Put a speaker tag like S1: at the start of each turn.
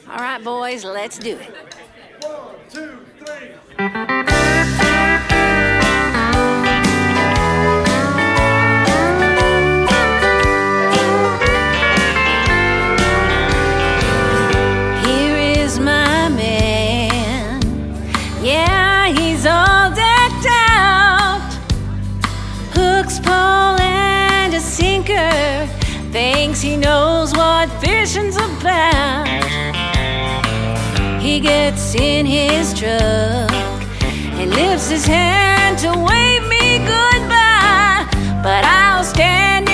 S1: All right, boys, let's do it.
S2: 1, 2, 3.
S1: Here is my man. Yeah, he's all decked out. Hooks, pole, and a sinker. Thinks he knows what fishing's about. He gets in his truck and lifts his hand to wave me goodbye, but I'll stand